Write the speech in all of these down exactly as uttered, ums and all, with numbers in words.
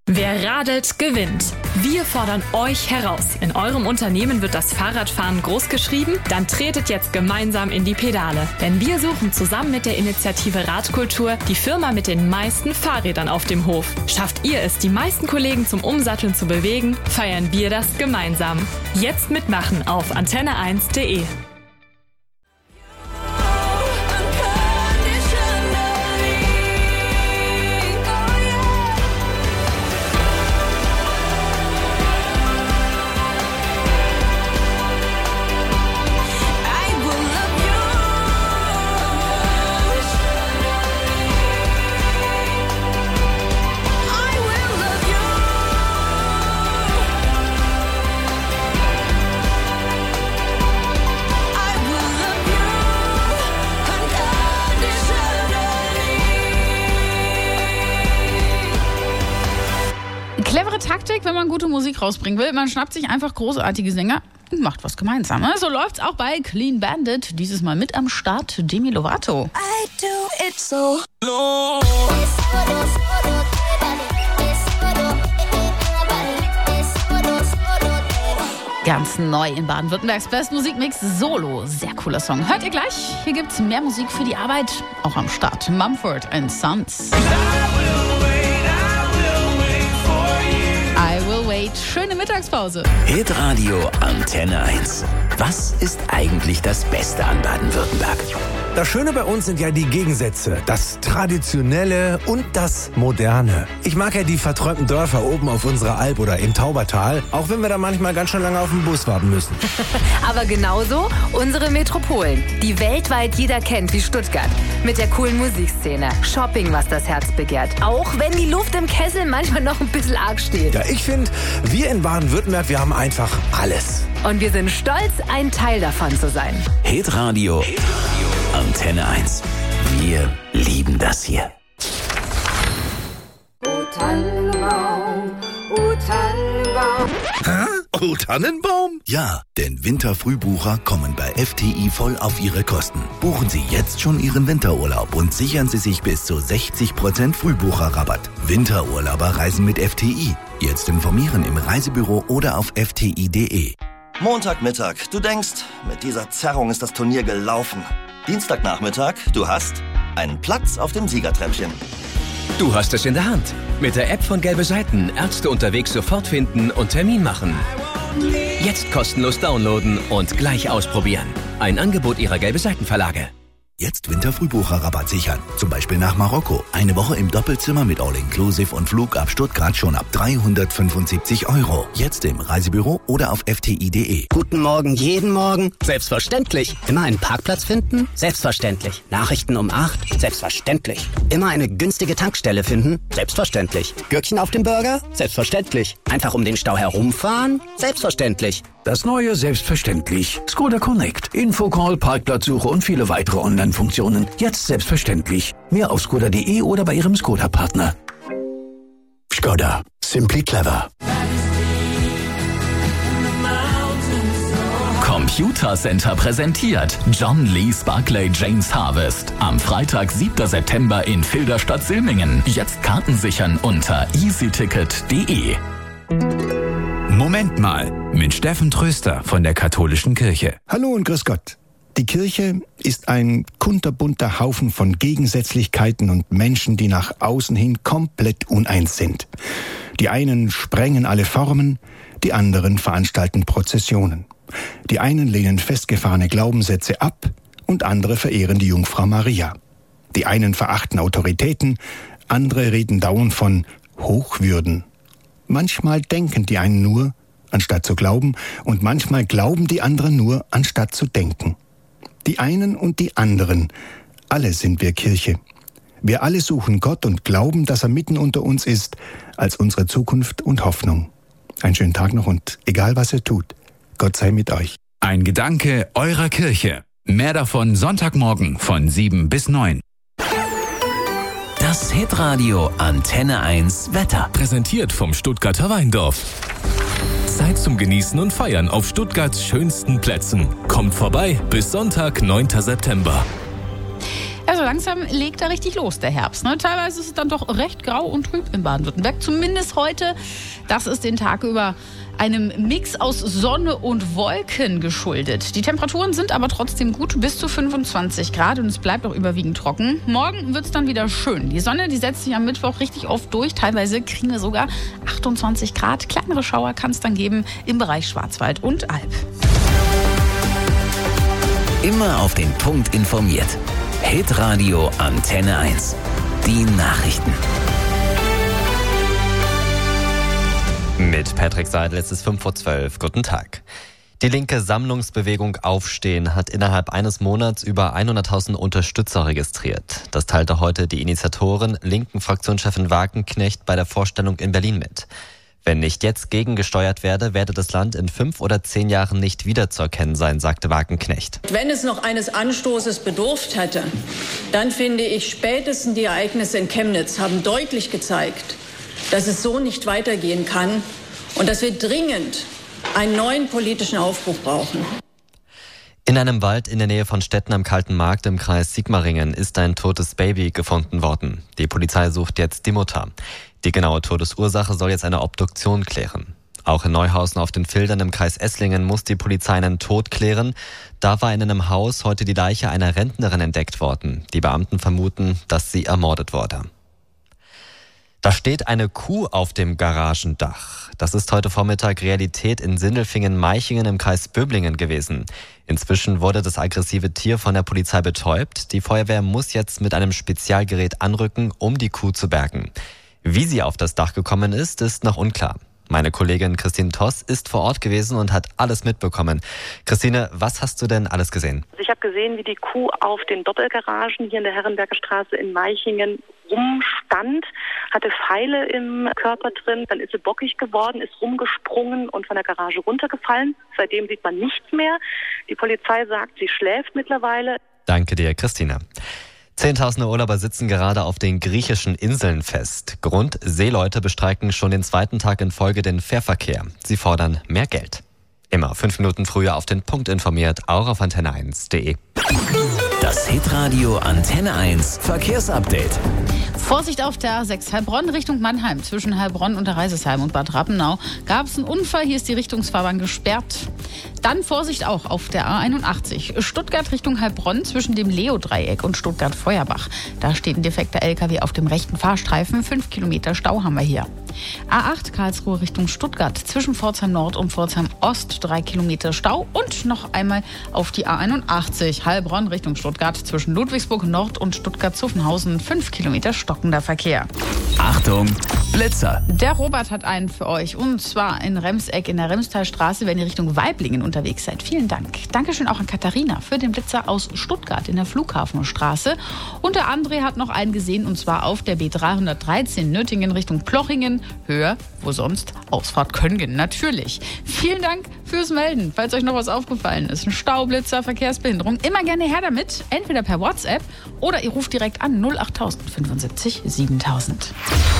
Wer radelt, gewinnt. Wir fordern euch heraus. In eurem Unternehmen wird das Fahrradfahren groß geschrieben? Dann tretet jetzt gemeinsam in die Pedale. Denn wir suchen zusammen mit der Initiative Radkultur die Firma mit den meisten Fahrrädern auf dem Hof. Schafft ihr es, die meisten Kollegen zum Umsatteln zu bewegen, feiern wir das gemeinsam. Jetzt mitmachen auf antenne eins punkt de. Clevere Taktik, wenn man gute Musik rausbringen will. Man schnappt sich einfach großartige Sänger und macht was Gemeinsames. So läuft's auch bei Clean Bandit. Dieses Mal mit am Start Demi Lovato. I do it so low. Ganz neu in Baden-Württembergs Best Musikmix Solo. Sehr cooler Song. Hört ihr gleich. Hier gibt's mehr Musik für die Arbeit. Auch am Start Mumford and Sons. I will wait. Schöne Mittagspause. Hitradio Antenne eins. Was ist eigentlich das Beste an Baden-Württemberg? Das Schöne bei uns sind ja die Gegensätze. Das Traditionelle und das Moderne. Ich mag ja die verträumten Dörfer oben auf unserer Alp oder im Taubertal, auch wenn wir da manchmal ganz schön lange auf den Bus warten müssen. Aber genauso unsere Metropolen, die weltweit jeder kennt, wie Stuttgart. Mit der coolen Musikszene. Shopping, was das Herz begehrt. Auch wenn die Luft im Kessel manchmal noch ein bisschen arg steht. Ja, ich finde, wir in Baden-Württemberg, wir haben einfach alles. Und wir sind stolz, ein Teil davon zu sein. Hitradio. Hitradio. Antenne eins. Wir lieben das hier. Oh Tannenbaum, oh Tannenbaum. Hä? Oh Tannenbaum? Ja, denn Winterfrühbucher kommen bei F T I voll auf ihre Kosten. Buchen Sie jetzt schon Ihren Winterurlaub und sichern Sie sich bis zu sechzig Prozent Frühbucherrabatt. Winterurlauber reisen mit F T I. Jetzt informieren im Reisebüro oder auf f t i punkt de. Montagmittag, du denkst, mit dieser Zerrung ist das Turnier gelaufen. Dienstagnachmittag, du hast einen Platz auf dem Siegertreppchen. Du hast es in der Hand. Mit der App von Gelbe Seiten Ärzte unterwegs sofort finden und Termin machen. Jetzt kostenlos downloaden und gleich ausprobieren. Ein Angebot ihrer Gelbe Seiten Verlage. Jetzt Winterfrühbucherrabatt sichern. Zum Beispiel nach Marokko. Eine Woche im Doppelzimmer mit All-Inclusive und Flug ab Stuttgart schon ab dreihundertfünfundsiebzig Euro. Jetzt im Reisebüro oder auf f t i punkt de. Guten Morgen, jeden Morgen. Selbstverständlich. Immer einen Parkplatz finden? Selbstverständlich. Nachrichten um acht? Selbstverständlich. Immer eine günstige Tankstelle finden? Selbstverständlich. Gürkchen auf dem Burger? Selbstverständlich. Einfach um den Stau herumfahren? Selbstverständlich. Das neue Selbstverständlich. Skoda Connect. Infocall, Parkplatzsuche und viele weitere Online-Funktionen. Jetzt selbstverständlich. Mehr auf skoda punkt de oder bei Ihrem Skoda-Partner. Skoda. Simply clever. Computer Center präsentiert John Lee's Barclay James Harvest. Am Freitag, siebter September in Filderstadt-Silmingen. Jetzt Karten sichern unter easyticket punkt de. Moment mal, mit Steffen Tröster von der Katholischen Kirche. Hallo und grüß Gott. Die Kirche ist ein kunterbunter Haufen von Gegensätzlichkeiten und Menschen, die nach außen hin komplett uneins sind. Die einen sprengen alle Formen, die anderen veranstalten Prozessionen. Die einen lehnen festgefahrene Glaubenssätze ab und andere verehren die Jungfrau Maria. Die einen verachten Autoritäten, andere reden dauernd von Hochwürden. Manchmal denken die einen nur, anstatt zu glauben, und manchmal glauben die anderen nur, anstatt zu denken. Die einen und die anderen, alle sind wir Kirche. Wir alle suchen Gott und glauben, dass er mitten unter uns ist, als unsere Zukunft und Hoffnung. Einen schönen Tag noch und egal was ihr tut, Gott sei mit euch. Ein Gedanke eurer Kirche. Mehr davon Sonntagmorgen von sieben bis neun. Das Hitradio Antenne eins Wetter. Präsentiert vom Stuttgarter Weindorf. Zeit zum Genießen und Feiern auf Stuttgarts schönsten Plätzen. Kommt vorbei bis Sonntag, neunter September. Also langsam legt er richtig los, der Herbst. Ne? Teilweise ist es dann doch recht grau und trüb in Baden-Württemberg. Zumindest heute. Das ist den Tag über einem Mix aus Sonne und Wolken geschuldet. Die Temperaturen sind aber trotzdem gut, bis zu fünfundzwanzig Grad und es bleibt auch überwiegend trocken. Morgen wird es dann wieder schön. Die Sonne, die setzt sich am Mittwoch richtig oft durch. Teilweise kriegen wir sogar achtundzwanzig Grad. Kleinere Schauer kann es dann geben im Bereich Schwarzwald und Alb. Immer auf den Punkt informiert. Hitradio Antenne eins. Die Nachrichten. Mit Patrick Seidel, es ist fünf vor zwölf. Guten Tag. Die linke Sammlungsbewegung Aufstehen hat innerhalb eines Monats über hunderttausend Unterstützer registriert. Das teilte heute die Initiatorin, linken Fraktionschefin Wagenknecht, bei der Vorstellung in Berlin mit. Wenn nicht jetzt gegengesteuert werde, werde das Land in fünf oder zehn Jahren nicht wiederzuerkennen sein, sagte Wagenknecht. Wenn es noch eines Anstoßes bedurft hätte, dann finde ich, spätestens die Ereignisse in Chemnitz haben deutlich gezeigt, dass es so nicht weitergehen kann und dass wir dringend einen neuen politischen Aufbruch brauchen. In einem Wald in der Nähe von Stetten am Kalten Markt im Kreis Sigmaringen ist ein totes Baby gefunden worden. Die Polizei sucht jetzt die Mutter. Die genaue Todesursache soll jetzt eine Obduktion klären. Auch in Neuhausen auf den Fildern im Kreis Esslingen muss die Polizei einen Tod klären. Da war in einem Haus heute die Leiche einer Rentnerin entdeckt worden. Die Beamten vermuten, dass sie ermordet wurde. Da steht eine Kuh auf dem Garagendach. Das ist heute Vormittag Realität in Sindelfingen-Meichingen im Kreis Böblingen gewesen. Inzwischen wurde das aggressive Tier von der Polizei betäubt. Die Feuerwehr muss jetzt mit einem Spezialgerät anrücken, um die Kuh zu bergen. Wie sie auf das Dach gekommen ist, ist noch unklar. Meine Kollegin Christine Toss ist vor Ort gewesen und hat alles mitbekommen. Christine, was hast du denn alles gesehen? Ich habe gesehen, wie die Kuh auf den Doppelgaragen hier in der Herrenberger Straße in Meichingen rumstand, hatte Pfeile im Körper drin, dann ist sie bockig geworden, ist rumgesprungen und von der Garage runtergefallen. Seitdem sieht man nichts mehr. Die Polizei sagt, sie schläft mittlerweile. Danke dir, Christine. Zehntausende Urlauber sitzen gerade auf den griechischen Inseln fest. Grund: Seeleute bestreiken schon den zweiten Tag in Folge den Fährverkehr. Sie fordern mehr Geld. Immer fünf Minuten früher auf den Punkt informiert, auch auf antenne eins punkt de. Das Hitradio Antenne eins Verkehrsupdate. Vorsicht auf der A sechs Heilbronn Richtung Mannheim. Zwischen Heilbronn und der Reisesheim und Bad Rappenau gab es einen Unfall. Hier ist die Richtungsfahrbahn gesperrt. Dann Vorsicht auch auf der A einundachtzig. Stuttgart Richtung Heilbronn zwischen dem Leo-Dreieck und Stuttgart-Feuerbach. Da steht ein defekter L K W auf dem rechten Fahrstreifen. Fünf Kilometer Stau haben wir hier. A acht Karlsruhe Richtung Stuttgart. Zwischen Pforzheim Nord und Pforzheim Ost drei Kilometer Stau. Und noch einmal auf die A einundachtzig Heilbronn Richtung Stuttgart. Zwischen Ludwigsburg Nord und Stuttgart-Zuffenhausen fünf Kilometer stockender Verkehr. Achtung, Blitzer! Der Robert hat einen für euch. Und zwar in Remseck in der Remstalstraße, wenn ihr Richtung Weiblingen unterwegs seid. Vielen Dank. Dankeschön auch an Katharina für den Blitzer aus Stuttgart in der Flughafenstraße. Und der André hat noch einen gesehen, und zwar auf der B dreihundertdreizehn Nöttingen Richtung Plochingen. Höher, wo sonst? Ausfahrt Köngen, natürlich. Vielen Dank fürs Melden. Falls euch noch was aufgefallen ist, ein Staublitzer, Verkehrsbehinderung, immer gerne her damit. Entweder per WhatsApp oder ihr ruft direkt an null achttausend fünfundsiebzig siebentausend.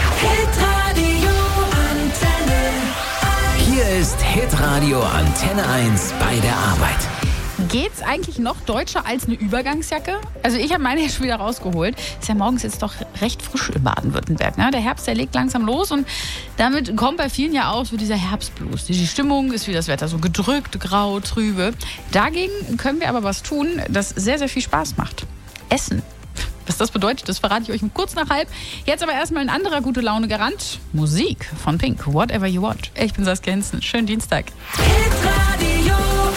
Hitradio Antenne eins. Hier ist Hitradio Antenne eins bei der Arbeit. Geht's eigentlich noch deutscher als eine Übergangsjacke? Also ich habe meine ja schon wieder rausgeholt. Ist ja morgens jetzt doch recht frisch in Baden-Württemberg. Ne? Der Herbst, der legt langsam los und damit kommt bei vielen ja auch so dieser Herbstblues. Die Stimmung ist wie das Wetter, so gedrückt, grau, trübe. Dagegen können wir aber was tun, das sehr, sehr viel Spaß macht. Essen. Was das bedeutet, das verrate ich euch kurz nach halb. Jetzt aber erstmal ein anderer gute Laune-Garant. Musik von Pink, Whatever You Want. Ich bin Saskia Hinzen. Schönen Dienstag. Hitradio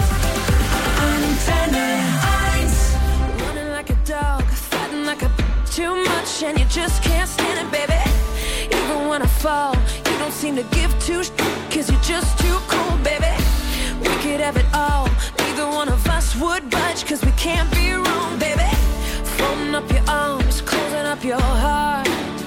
Antenne eins. Running like a dog, fighting like a bitch too much, and you just can't stand it, baby. Even when I fall, you don't seem to give two sh**, cause you're just too cool, baby. We could have it all, neither one of us would budge, cause we can't be wrong, baby. Folding up your arms, closing up your heart.